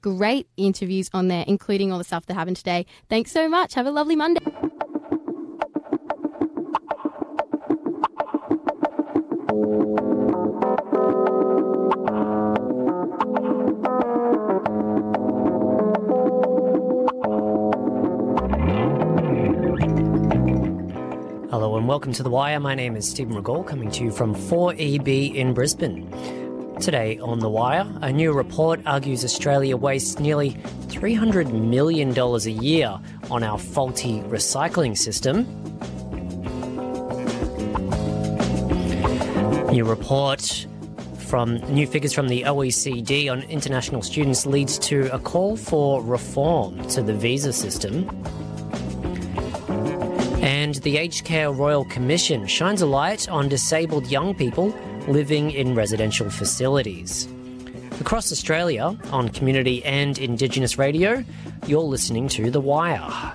great interviews on there, including all the stuff that happened today. Thanks so much. Have a lovely Monday. Hello and welcome to The Wire. My name is Stephen Regal, coming to you from 4EB in Brisbane. Today on The Wire, a new report argues Australia wastes nearly $300 million a year on our faulty recycling system. New figures from the OECD on international students leads to a call for reform to the visa system. And the Aged Care Royal Commission shines a light on disabled young people living in residential facilities. Across Australia, on community and Indigenous radio, you're listening to The Wire.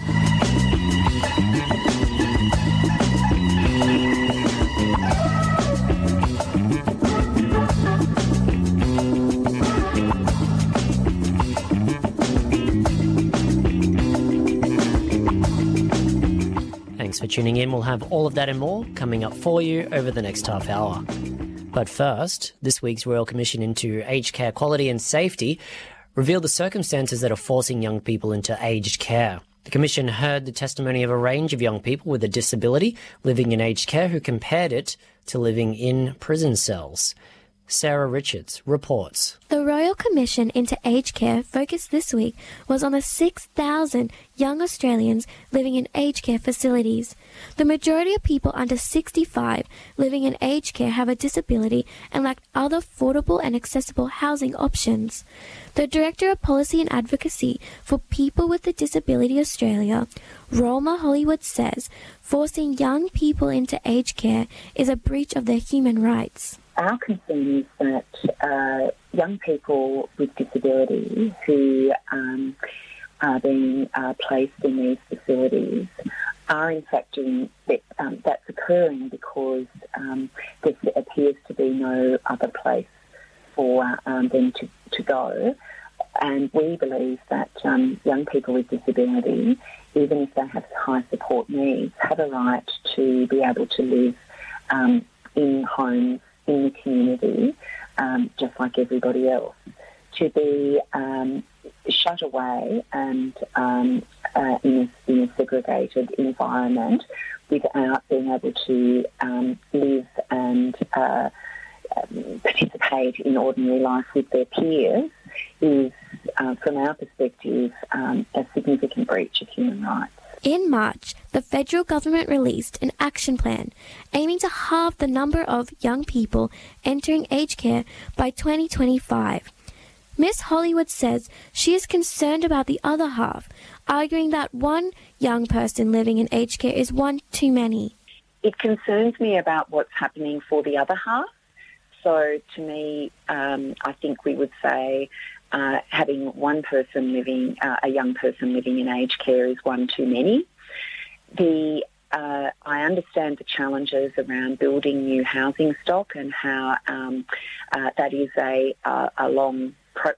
Thanks for tuning in. We'll have all of that and more coming up for you over the next half hour. But first, this week's Royal Commission into Aged Care Quality and Safety revealed the circumstances that are forcing young people into aged care. The Commission heard the testimony of a range of young people with a disability living in aged care who compared it to living in prison cells. Sarah Richards reports. The Royal Commission into Aged Care focus this week was on the 6,000 young Australians living in aged care facilities. The majority of people under 65 living in aged care have a disability and lack other affordable and accessible housing options. The Director of Policy and Advocacy for People with a Disability Australia, Rolma Hollywood, says forcing young people into aged care is a breach of their human rights. Our concern is that young people with disability who are being placed in these facilities are in fact doing that's occurring because there appears to be no other place for them to go. And we believe that young people with disability, even if they have high support needs, have a right to be able to live in homes in the community, just like everybody else. To be shut away and in a segregated environment without being able to live and participate in ordinary life with their peers is, from our perspective, a significant breach of human rights. In March, the federal government released an action plan aiming to halve the number of young people entering aged care by 2025. Ms. Hollywood says she is concerned about the other half, arguing that one young person living in aged care is one too many. It concerns me about what's happening for the other half. So to me, I think we would say having one person living, a young person living in aged care is one too many. I understand the challenges around building new housing stock and how that is a long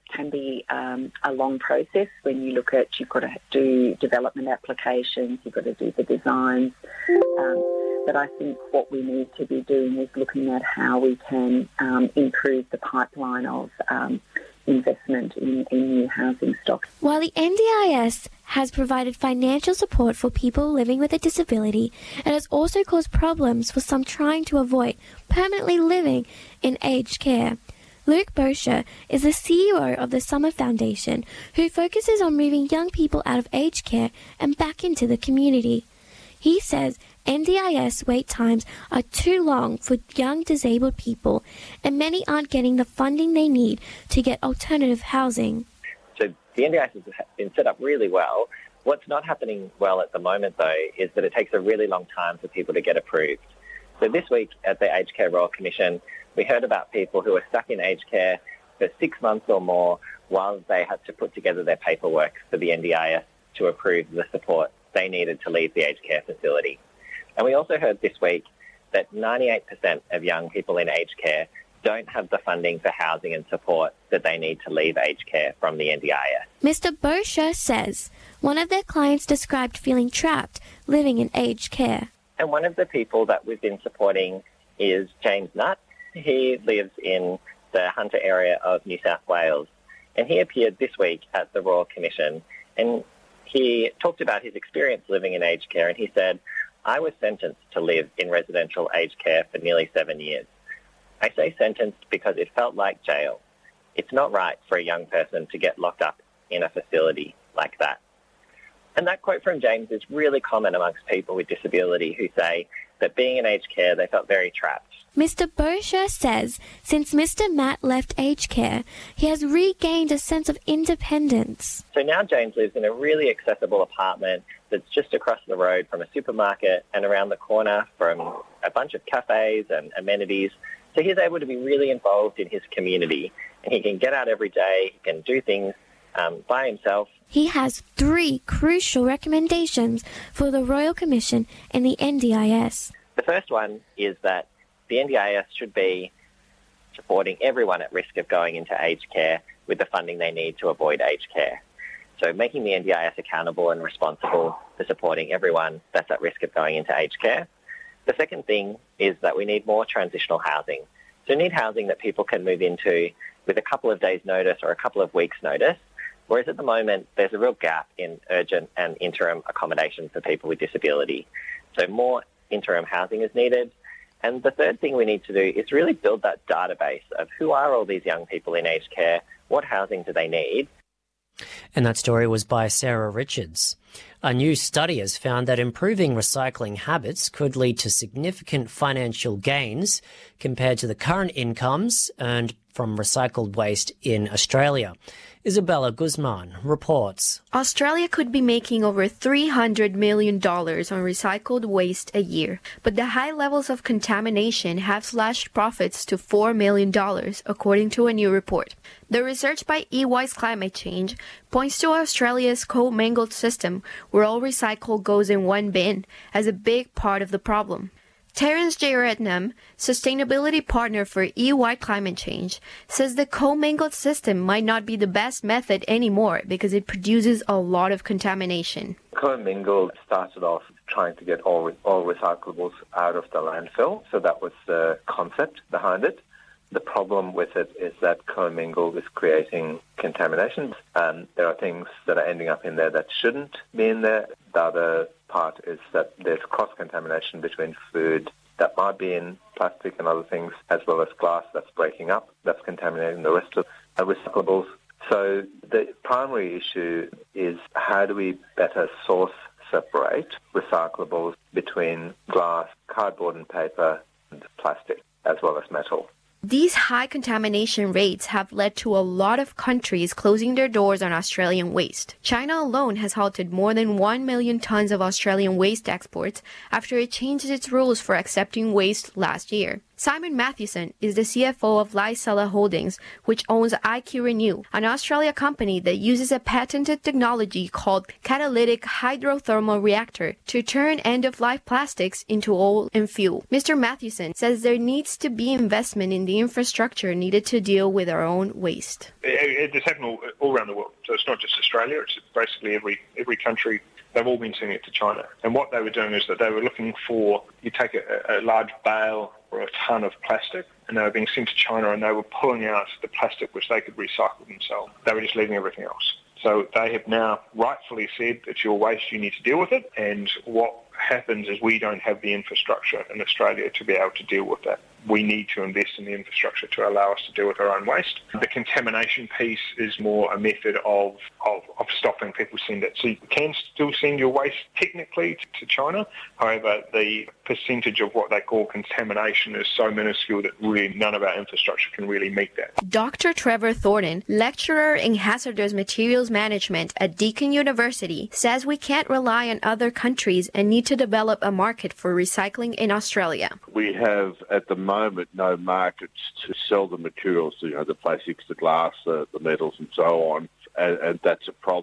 process. When you look at, you've got to do development applications, you've got to do the designs. But I think what we need to be doing is looking at how we can improve the pipeline of investment in new housing stock. While the NDIS has provided financial support for people living with a disability, it has also caused problems for some trying to avoid permanently living in aged care. Luke Bosher is the CEO of the Summer Foundation, who focuses on moving young people out of aged care and back into the community. He says NDIS wait times are too long for young disabled people, and many aren't getting the funding they need to get alternative housing. So the NDIS has been set up really well. What's not happening well at the moment, though, is that it takes a really long time for people to get approved. So this week at the Aged Care Royal Commission, we heard about people who are stuck in aged care for 6 months or more while they had to put together their paperwork for the NDIS to approve the support they needed to leave the aged care facility. And we also heard this week that 98% of young people in aged care don't have the funding for housing and support that they need to leave aged care from the NDIS. Mr. Bosher says one of their clients described feeling trapped living in aged care. And one of the people that we've been supporting is James Nutt. He lives in the Hunter area of New South Wales, and he appeared this week at the Royal Commission, and he talked about his experience living in aged care, and he said, I was sentenced to live in residential aged care for nearly 7 years. I say sentenced because it felt like jail. It's not right for a young person to get locked up in a facility like that. And that quote from James is really common amongst people with disability who say that being in aged care, they felt very trapped. Mr. Bosher says since Mr. Matt left aged care, he has regained a sense of independence. So now James lives in a really accessible apartment that's just across the road from a supermarket and around the corner from a bunch of cafes and amenities. So he's able to be really involved in his community, and he can get out every day, he can do things by himself. He has 3 crucial recommendations for the Royal Commission and the NDIS. The first one is that the NDIS should be supporting everyone at risk of going into aged care with the funding they need to avoid aged care. So making the NDIS accountable and responsible for supporting everyone that's at risk of going into aged care. The second thing is that we need more transitional housing. So we need housing that people can move into with a couple of days' notice or a couple of weeks' notice, whereas at the moment there's a real gap in urgent and interim accommodation for people with disability. So more interim housing is needed. And the third thing we need to do is really build that database of who are all these young people in aged care, what housing do they need. And that story was by Sarah Richards. A new study has found that improving recycling habits could lead to significant financial gains compared to the current incomes earned from recycled waste in Australia. Isabella Guzman reports. Australia could be making over $300 million on recycled waste a year, but the high levels of contamination have slashed profits to $4 million, according to a new report. The research by EY's Climate Change points to Australia's co-mingled system, where all recycle goes in one bin, as a big part of the problem. Terence J. Rednam, sustainability partner for EY Climate Change, says the co-mingled system might not be the best method anymore because it produces a lot of contamination. Co-mingled started off trying to get all recyclables out of the landfill, so that was the concept behind it. The problem with it is that co-mingled is creating contamination. There are things that are ending up in there that shouldn't be in there. The other part is that there's cross-contamination between food that might be in plastic and other things, as well as glass that's breaking up, that's contaminating the rest of the recyclables. So the primary issue is how do we better separate recyclables between glass, cardboard and paper, and plastic, as well as metal. These high contamination rates have led to a lot of countries closing their doors on Australian waste. China alone has halted more than 1 million tons of Australian waste exports after it changed its rules for accepting waste last year. Simon Mathewson is the CFO of Licella Holdings, which owns IQ Renew, an Australia company that uses a patented technology called catalytic hydrothermal reactor to turn end-of-life plastics into oil and fuel. Mr. Mathewson says there needs to be investment in the infrastructure needed to deal with our own waste. It's happening all around the world, so it's not just Australia, it's basically every country. They've all been sending it to China. And what they were doing is that they were looking for, you take a large bale or a ton of plastic, and they were being sent to China, and they were pulling out the plastic which they could recycle themselves. They were just leaving everything else. So they have now rightfully said it's your waste, you need to deal with it. And what happens is we don't have the infrastructure in Australia to be able to deal with that. We need to invest in the infrastructure to allow us to deal with our own waste. The contamination piece is more a method of stopping people send it. So you can still send your waste technically to China. However, the percentage of what they call contamination is so minuscule that really none of our infrastructure can really meet that. Dr. Trevor Thornton, lecturer in hazardous materials management at Deakin University, says we can't rely on other countries and need to develop a market for recycling in Australia. We have at the moment no markets to sell the materials, the plastics, the glass, the metals and so on, and that's a problem.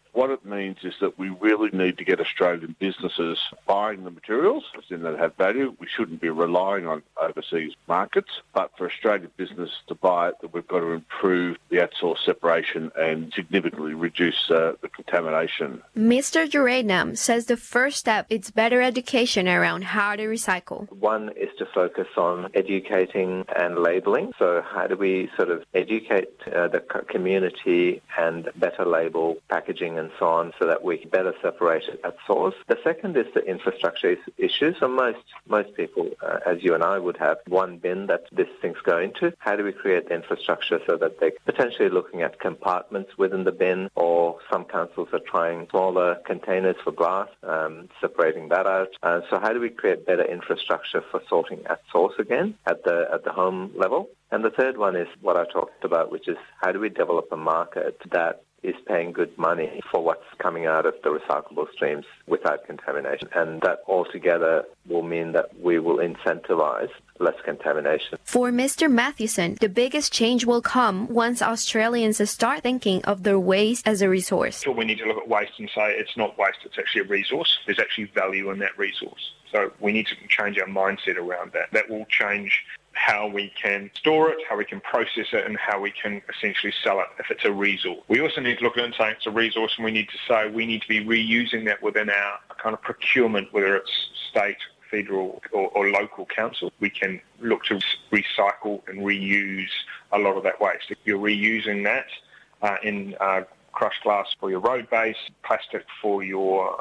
What it means is that we really need to get Australian businesses buying the materials, in that have value. We shouldn't be relying on overseas markets, but for Australian business to buy it, that we've got to improve the at-source separation and significantly reduce the contamination. Mr. Jurednam says the first step is better education around how to recycle. One is to focus on educating and labelling. So how do we sort of educate the community and better label packaging and so on so that we can better separate it at source? The second is the infrastructure issue. So most people, as you and I would have one bin that this thing's going to. How do we create the infrastructure so that they're potentially looking at compartments within the bin, or some councils are trying smaller containers for glass, separating that out. So how do we create better infrastructure for sorting at source again at the home level? And the third one is what I talked about, which is how do we develop a market that is paying good money for what's coming out of the recyclable streams without contamination. And that altogether will mean that we will incentivise less contamination. For Mr. Mathewson, the biggest change will come once Australians start thinking of their waste as a resource. So we need to look at waste and say it's not waste, it's actually a resource. There's actually value in that resource. So we need to change our mindset around that. That will change how we can store it, how we can process it, and how we can essentially sell it if it's a resource. We also need to look at it and say it's a resource, and we need to say we need to be reusing that within our kind of procurement, whether it's state, federal or local council. We can look to recycle and reuse a lot of that waste. If you're reusing that in crushed glass for your road base, plastic for your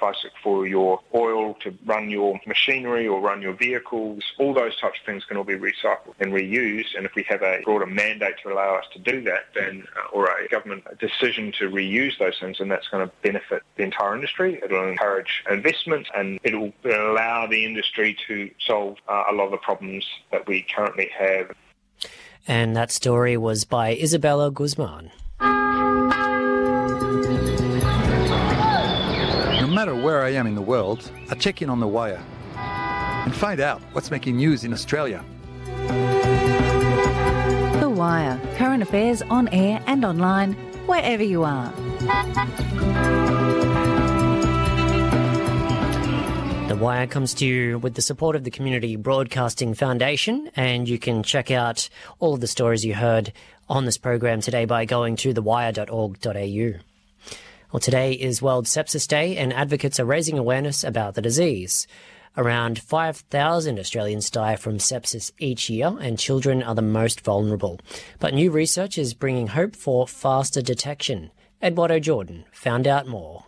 oil to run your machinery or run your vehicles, all those types of things can all be recycled and reused. And if we have a broader mandate to allow us to do that, then or a government decision to reuse those things, then that's going to benefit the entire industry. It'll encourage investment and it'll allow the industry to solve a lot of the problems that we currently have. And that story was by Isabella Guzman. No matter where I am in the world, I check in on The Wire and find out what's making news in Australia. The Wire. Current affairs on air and online, wherever you are. The Wire comes to you with the support of the Community Broadcasting Foundation, and you can check out all of the stories you heard on this program today by going to thewire.org.au. Well, today is World Sepsis Day, and advocates are raising awareness about the disease. Around 5,000 Australians die from sepsis each year, and children are the most vulnerable. But new research is bringing hope for faster detection. Eduardo Jordan found out more.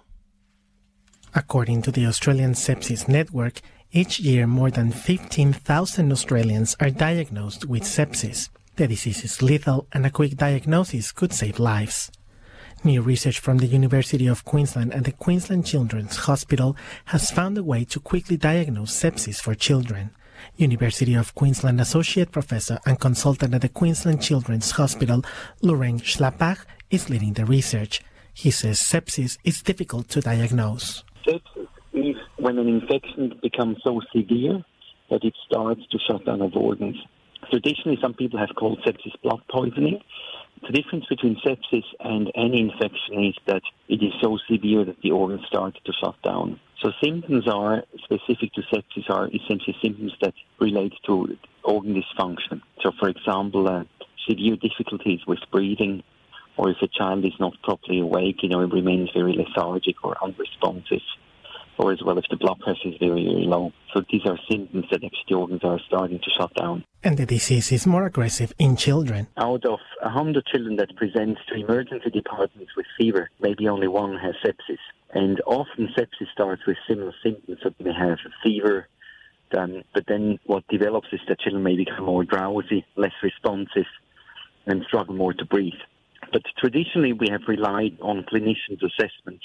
According to the Australian Sepsis Network, each year more than 15,000 Australians are diagnosed with sepsis. The disease is lethal, and a quick diagnosis could save lives. New research from the University of Queensland and the Queensland Children's Hospital has found a way to quickly diagnose sepsis for children. University of Queensland Associate Professor and Consultant at the Queensland Children's Hospital, Laurent Schlappach, is leading the research. He says sepsis is difficult to diagnose. Sepsis is when an infection becomes so severe that it starts to shut down of organs. Traditionally, some people have called sepsis blood poisoning. The difference between sepsis and any infection is that it is so severe that the organs start to shut down. So symptoms are specific to sepsis are essentially symptoms that relate to organ dysfunction. So, for example, severe difficulties with breathing, or if a child is not properly awake, it remains very lethargic or unresponsive, or as well if the blood pressure is very, very low. So these are symptoms that actually the organs are starting to shut down. And the disease is more aggressive in children. Out of 100 children that present to emergency departments with fever, maybe only one has sepsis. And often sepsis starts with similar symptoms, so they have fever, but then what develops is that children may become more drowsy, less responsive, and struggle more to breathe. But traditionally we have relied on clinicians' assessment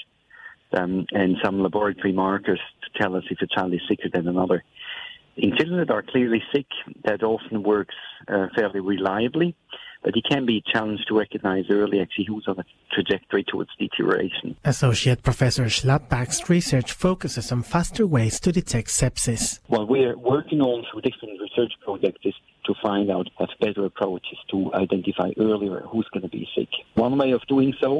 and some laboratory markers to tell us if a child is sicker than another. In children that are clearly sick, that often works fairly reliably, but it can be a challenge to recognize early actually who's on a trajectory towards deterioration. Associate Professor Schlappach's research focuses on faster ways to detect sepsis. What we're working on through different research projects is to find out better approaches to identify earlier who's going to be sick. One way of doing so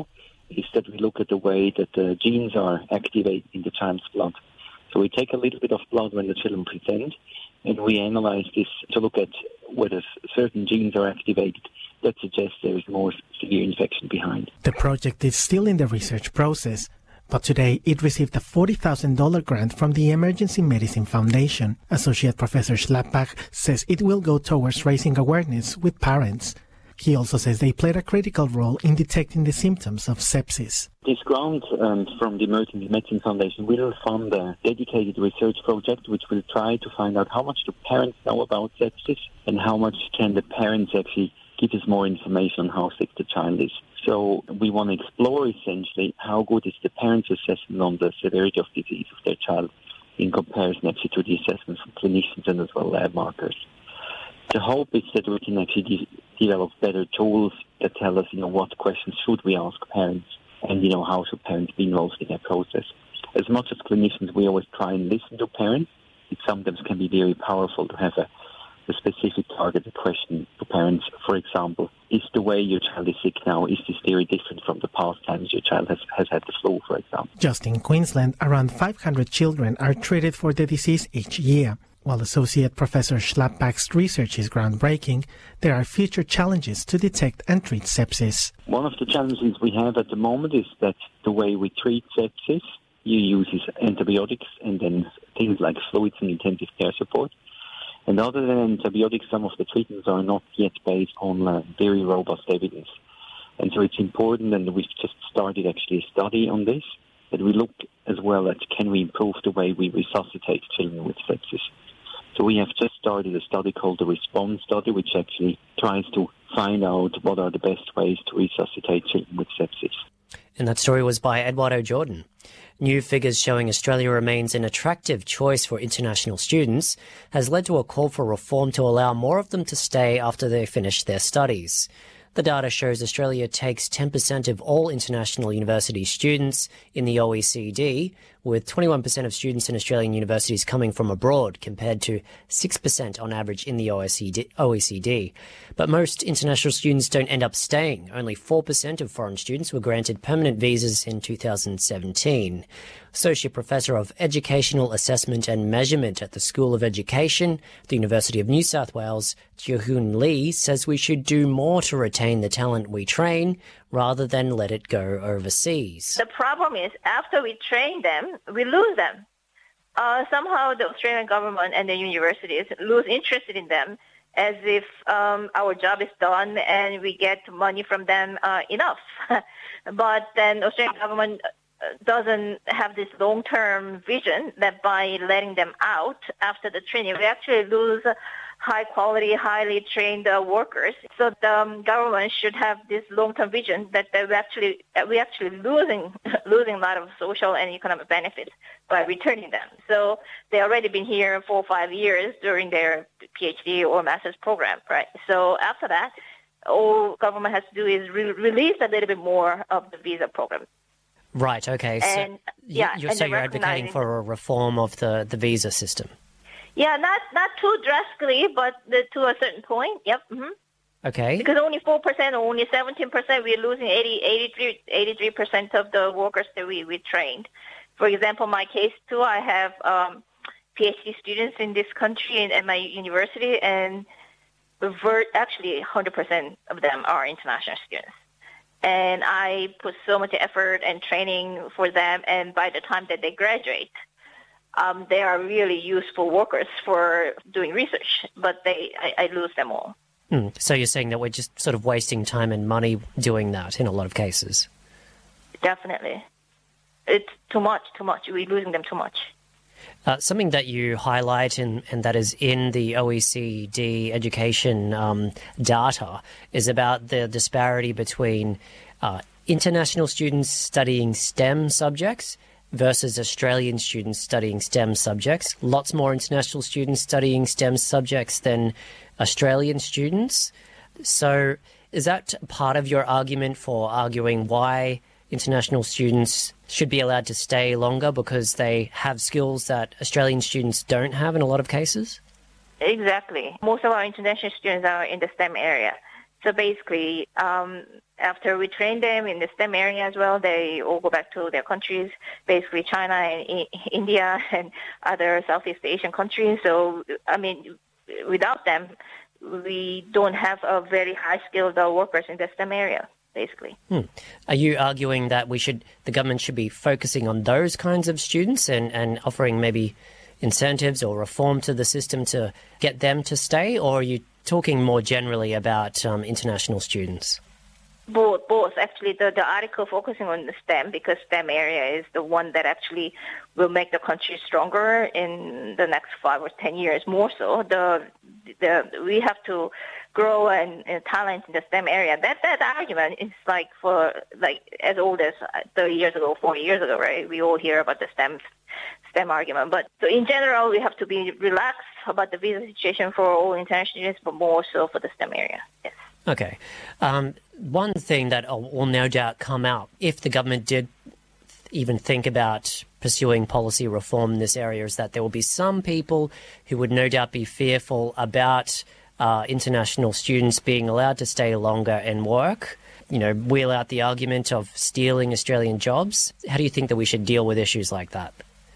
is that we look at the way that the genes are activated in the child's blood. So we take a little bit of blood when the children present, and we analyze this to look at whether certain genes are activated that suggests there is more severe infection behind. The project is still in the research process, but today it received a $40,000 grant from the Emergency Medicine Foundation. Associate Professor Schlappach says it will go towards raising awareness with parents. He also says they played a critical role in detecting the symptoms of sepsis. This grant from the Emergency Medicine Foundation will fund a dedicated research project which will try to find out how much do parents know about sepsis and how much can the parents actually give us more information on how sick the child is. So we want to explore essentially how good is the parents' assessment on the severity of disease of their child in comparison actually to the assessments from clinicians and as well lab markers. The hope is that we can actually develop better tools that tell us, what questions should we ask parents and, how should parents be involved in that process. As much as clinicians, we always try and listen to parents. It sometimes can be very powerful to have a specific targeted question to parents. For example, is the way your child is sick now, is this very different from the past times your child has had the flu, for example? Just in Queensland, around 500 children are treated for the disease each year. While Associate Professor Schlappach's research is groundbreaking, there are future challenges to detect and treat sepsis. One of the challenges we have at the moment is that the way we treat sepsis, you use antibiotics and then things like fluids and intensive care support. And other than antibiotics, some of the treatments are not yet based on very robust evidence. And so it's important, and we've just started actually a study on this, that we look as well at can we improve the way we resuscitate children with sepsis. So we have just started a study called the RESPOND study, which actually tries to find out what are the best ways to resuscitate children with sepsis. And that story was by Eduardo Jordan. New figures showing Australia remains an attractive choice for international students has led to a call for reform to allow more of them to stay after they finish their studies. The data shows Australia takes 10% of all international university students in the OECD, with 21% of students in Australian universities coming from abroad, compared to 6% on average in the OECD. But most international students don't end up staying. Only 4% of foreign students were granted permanent visas in 2017. Associate Professor of Educational Assessment and Measurement at the School of Education, the University of New South Wales, Jihoon Lee, says we should do more to retain the talent we train rather than let it go overseas. The problem is after we train them, we lose them. Somehow the Australian government and the universities lose interest in them as if our job is done and we get money from them enough. But then the Australian government doesn't have this long-term vision that by letting them out after the training, we actually lose high-quality, highly trained workers. So the government should have this long-term vision that we're actually losing a lot of social and economic benefits by returning them. So they already been here 4 or 5 years during their PhD or master's program, right? So after that, all government has to do is release a little bit more of the visa program. Right, okay. And, so you're advocating for a reform of the visa system? Yeah, not too drastically, but to a certain point, yep. Mm-hmm. Okay. Because only 4% or only 17%, we're losing 83% of the workers that we trained. For example, my case too, I have PhD students in this country at my university, and actually 100% of them are international students. And I put so much effort and training for them, and by the time that they graduate, they are really useful workers for doing research, but I lose them all. So you're saying that we're just sort of wasting time and money doing that in a lot of cases? Definitely. It's too much. We're losing them too much. Something that you highlight and that is in the OECD education data is about the disparity between international students studying STEM subjects versus Australian students studying STEM subjects. Lots more international students studying STEM subjects than Australian students. So is that part of your argument for arguing why international students should be allowed to stay longer because they have skills that Australian students don't have in a lot of cases? Exactly. Most of our international students are in the STEM area. So basically, after we train them in the STEM area as well, they all go back to their countries, basically China and India and other Southeast Asian countries. So, I mean, without them, we don't have a very high-skilled workers in the STEM area, basically. Are you arguing that the government should be focusing on those kinds of students and offering maybe incentives or reform to the system to get them to stay, or are you talking more generally about international students? Both. Actually, the article focusing on the STEM, because STEM area is the one that actually will make the country stronger in the next 5 or 10 years. More so, we have to grow and talent in the STEM area. That argument is like as old as 30 years ago, 40 years ago, right? We all hear about the STEM argument. But so in general, we have to be relaxed about the visa situation for all international students, but more so for the STEM area. Yes. Okay. One thing that will no doubt come out if the government did even think about pursuing policy reform in this area is that there will be some people who would no doubt be fearful about international students being allowed to stay longer and work, wheel out the argument of stealing Australian jobs. How do you think that we should deal with issues like that?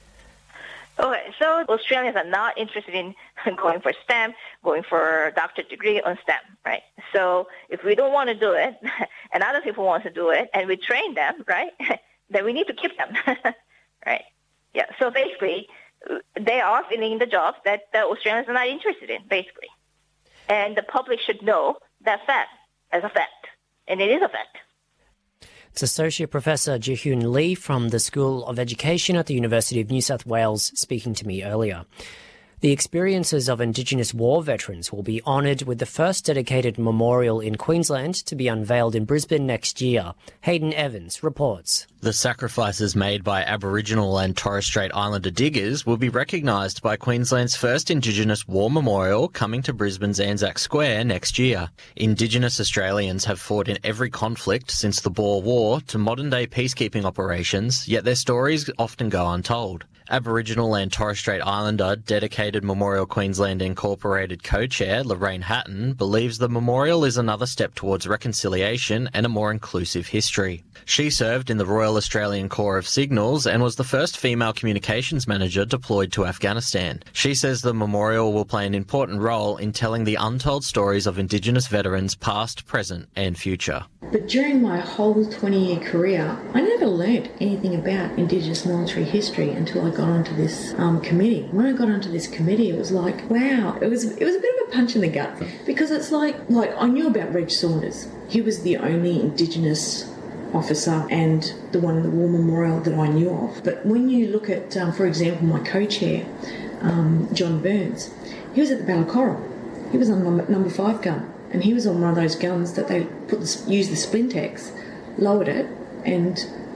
Okay, so Australians are not interested in going for STEM, going for a doctorate degree on STEM, right? So if we don't want to do it, and other people want to do it, and we train them, right, then we need to keep them, right? Yeah, so basically, they are filling the jobs that the Australians are not interested in, basically. And the public should know that fact as a fact, and it is a fact. It's Associate Professor Ji-Hyun Lee from the School of Education at the University of New South Wales speaking to me earlier. The experiences of Indigenous war veterans will be honoured with the first dedicated memorial in Queensland to be unveiled in Brisbane next year. Hayden Evans reports. The sacrifices made by Aboriginal and Torres Strait Islander diggers will be recognised by Queensland's first Indigenous War Memorial coming to Brisbane's Anzac Square next year. Indigenous Australians have fought in every conflict since the Boer War to modern-day peacekeeping operations, yet their stories often go untold. Aboriginal and Torres Strait Islander dedicated Memorial Queensland Incorporated co-chair Lorraine Hatton believes the memorial is another step towards reconciliation and a more inclusive history. She served in the Royal Australian Corps of Signals and was the first female communications manager deployed to Afghanistan. She says the memorial will play an important role in telling the untold stories of Indigenous veterans past, present and future. But during my whole 20-year career, I never learnt anything about Indigenous military history until I got onto this committee. When I got onto this committee, it was like, wow, it was a bit of a punch in the gut, because it's like I knew about Reg Saunders. He was the only Indigenous officer and the one in the War Memorial that I knew of. But when you look at, for example, my co-chair, John Burns, he was at the Battle of Coral. He was on the number 5 gun, and he was on one of those guns that they used the Splintex, lowered it, and,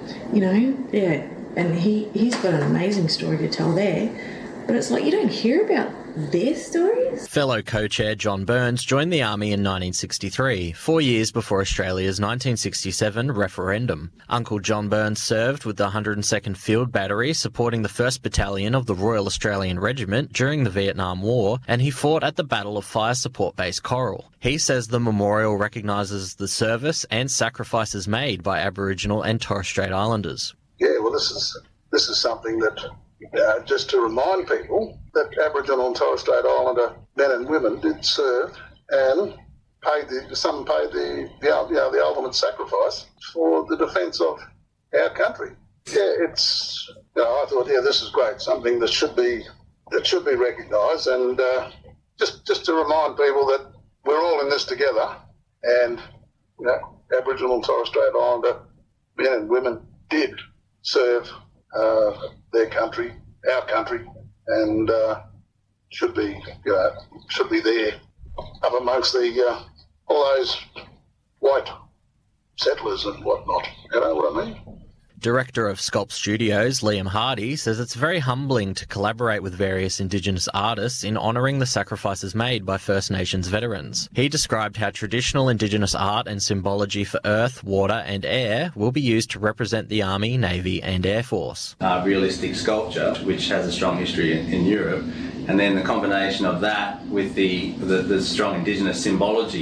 and he's got an amazing story to tell there. But it's like you don't hear about their stories. Fellow co-chair John Burns joined the Army in 1963, 4 years before Australia's 1967 referendum. Uncle John Burns served with the 102nd Field Battery, supporting the 1st Battalion of the Royal Australian Regiment during the Vietnam War, and he fought at the Battle of Fire Support Base Coral. He says the memorial recognises the service and sacrifices made by Aboriginal and Torres Strait Islanders. Yeah, well, this is something that, just to remind people that Aboriginal and Torres Strait Islander men and women did serve and some paid the ultimate sacrifice for the defence of our country. Yeah, I thought, this is great, something that should be recognised, and just to remind people that we're all in this together, and Aboriginal and Torres Strait Islander men and women did serve their country, our country, and should be there up amongst all those white settlers and whatnot. You know what I mean? Director of Sculpt Studios, Liam Hardy, says it's very humbling to collaborate with various Indigenous artists in honouring the sacrifices made by First Nations veterans. He described how traditional Indigenous art and symbology for earth, water and air will be used to represent the Army, Navy and Air Force. Realistic sculpture, which has a strong history in Europe, and then the combination of that with the strong Indigenous symbology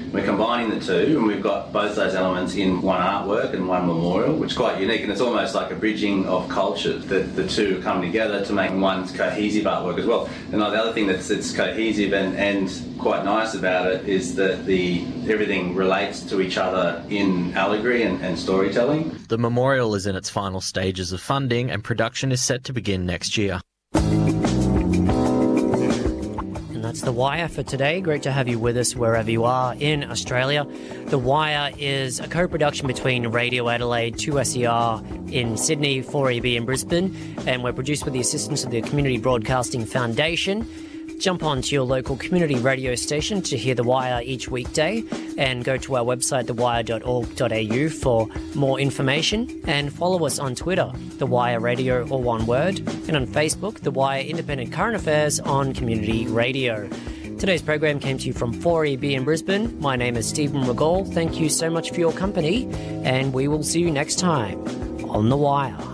We're combining the two, and we've got both those elements in one artwork and one memorial, which is quite unique, and it's almost like a bridging of cultures, that the two come together to make one cohesive artwork as well. And the other thing that's cohesive and quite nice about it is that everything relates to each other in allegory and storytelling. The memorial is in its final stages of funding, and production is set to begin next year. That's The Wire for today. Great to have you with us wherever you are in Australia. The Wire is a co-production between Radio Adelaide, 2SER in Sydney, 4EB in Brisbane, and we're produced with the assistance of the Community Broadcasting Foundation. Jump onto your local community radio station to hear The Wire each weekday, and go to our website, thewire.org.au, for more information, and follow us on Twitter, The Wire Radio, all one word, and on Facebook, The Wire Independent Current Affairs on Community Radio. Today's program came to you from 4EB in Brisbane. My name is Stephen McGall. Thank you so much for your company, and we will see you next time on The Wire.